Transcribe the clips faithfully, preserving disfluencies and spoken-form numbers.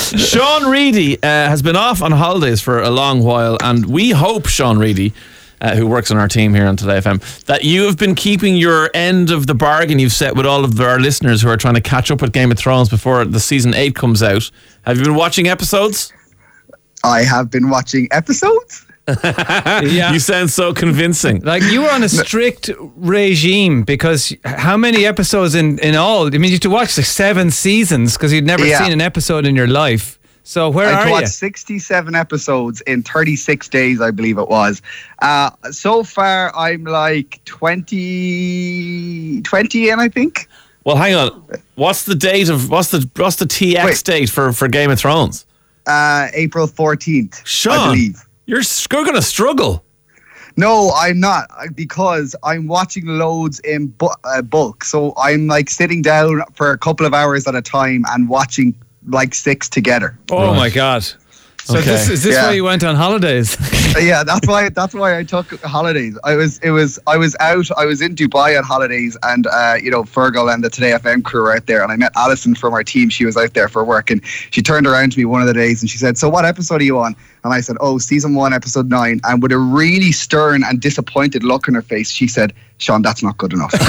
Sean Reedy uh, has been off on holidays for a long while, and we hope, Sean Reedy, uh, who works on our team here on Today F M, that you have been keeping your end of the bargain you've set with all of our listeners who are trying to catch up with Game of Thrones before the season eight comes out. Have you been watching episodes? I have been watching episodes. Yeah. You sound so convincing. Like you were on a strict regime because how many episodes in, in all? I mean, you had to watch like seven seasons because you'd never Yeah. seen an episode in your life. So where I are watched you? sixty-seven episodes in thirty-six days, I believe it was. Uh, so far, I'm like twenty, twenty in, I think. Well, hang on. What's the date of what's the what's the T X Wait. date for, for Game of Thrones? Uh, April fourteenth, Sean, I believe. you're going to struggle. No, I'm not, because I'm watching loads in bu- uh, bulk. So I'm like sitting down for a couple of hours at a time and watching like six together. Oh Right. my God. So Okay. this, is this Yeah. why you went on holidays? Yeah, that's why. That's why I took holidays. I was, it was, I was out. I was in Dubai on holidays, and uh, you know, Fergal and the Today F M crew were out there, and I met Alison from our team. She was out there for work, and she turned around to me one of the days, and she said, "So, what episode are you on?" And I said, "Oh, season one, episode nine." And with a really stern and disappointed look on her face, she said, "Sean, that's not good enough."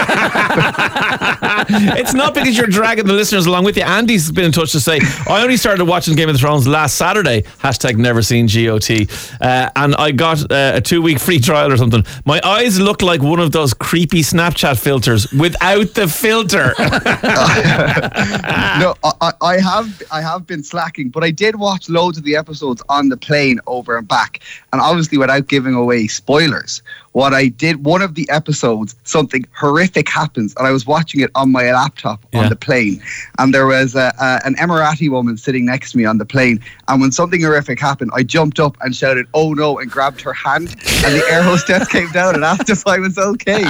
It's not because you're dragging the listeners along with you. Andy's been in touch to say, I only started watching Game of Thrones last Saturday, hashtag never seen G O T, uh, and I got uh, a two week free trial or something. My eyes look like one of those creepy Snapchat filters without the filter. No, I, I have I have been slacking, but I did watch loads of the episodes on the plane over and back, and obviously without giving away spoilers. What I did, one of the episodes, something horrific happens, and I was watching it on my laptop Yeah. on the plane, and there was a, a, an Emirati woman sitting next to me on the plane, and when something horrific happened, I jumped up and shouted, "Oh no," and grabbed her hand, and the air hostess came down and asked if I was okay.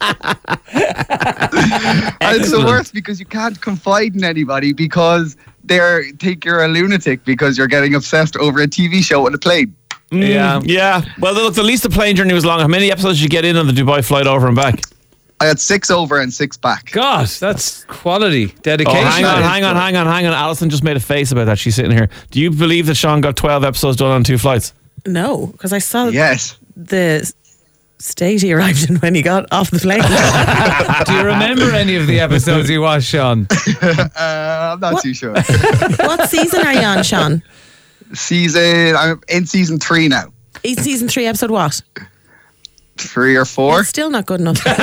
And it's the worst because you can't confide in anybody because they think you're a lunatic because you're getting obsessed over a T V show on a plane. Yeah. Yeah. Well, look, at least the plane journey was long. How many episodes did you get in on the Dubai flight over and back? I had six over and six back. God, that's quality, Oh, dedication. hang on, hang on, hang on, hang on. Alison just made a face about that. She's sitting here. Do you believe that Sean got twelve episodes done on two flights? No, because I saw Yes. the state he arrived in when he got off the plane. Do you remember any of the episodes you watched, Sean? Uh, I'm not What? too sure. What season are you on, Sean? Season, I'm in season three now. Is season three, episode what? Three or four. It's still not good enough. Got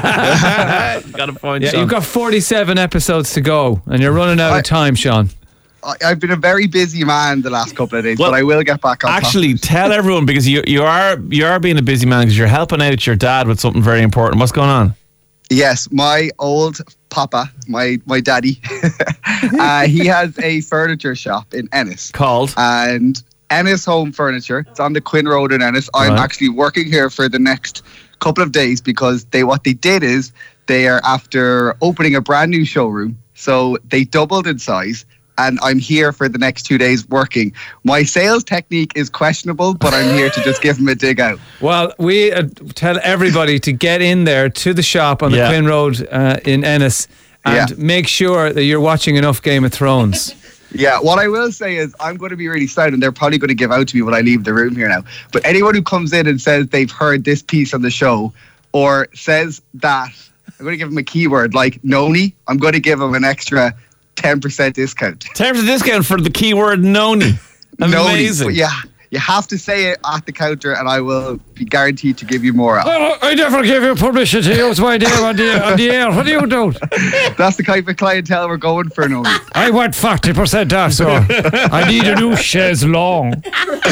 a point, Yeah, Sean. you've got forty-seven episodes to go, and you're running out I- of time, Sean. I, I've been a very busy man the last couple of days, Well, but I will get back on top. Actually, tell everyone, because you you are you are being a busy man because you're helping out your dad with something very important. What's going on? Yes, my old papa, my my daddy, uh, he has a furniture shop in Ennis. Called? And Ennis Home Furniture. It's on the Quinn Road in Ennis. I'm Right. actually working here for the next couple of days because they what they did is they are after opening a brand new showroom. So they doubled in size. And I'm here for the next two days working. My sales technique is questionable, but I'm here to just give them a dig out. Well, we uh, tell everybody to get in there to the shop on the Yeah. Quinn Road uh, in Ennis and Yeah. make sure that you're watching enough Game of Thrones. Yeah, what I will say is I'm going to be really silent, and they're probably going to give out to me when I leave the room here now. But anyone who comes in and says they've heard this piece on the show or says that, I'm going to give them a keyword like Noni. I'm going to give them an extra ten percent discount. Terms of discount for the keyword Noni. Amazing. Noni. But yeah, you have to say it at the counter, and I will be guaranteed to give you more out. Oh, I never give you permission to use my name on the, on the air. What do you do? That's the kind of clientele we're going for, Noni. I want forty percent off, sir. I need a new chaise longue.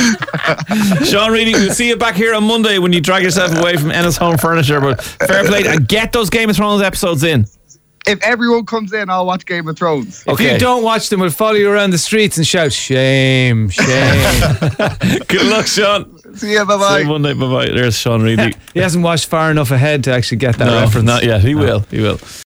Sean Reedy, we'll see you back here on Monday when you drag yourself away from Ennis Home Furniture. But fair play and get those Game of Thrones episodes in. If everyone comes in, I'll watch Game of Thrones. If you don't watch them, we'll follow you around the streets and shout, shame, shame. Good luck, Sean. See you, See bye-bye. you Monday. Bye bye. There's Sean Reedy. He hasn't watched far enough ahead to actually get that No, reference. not yet. He will. He will.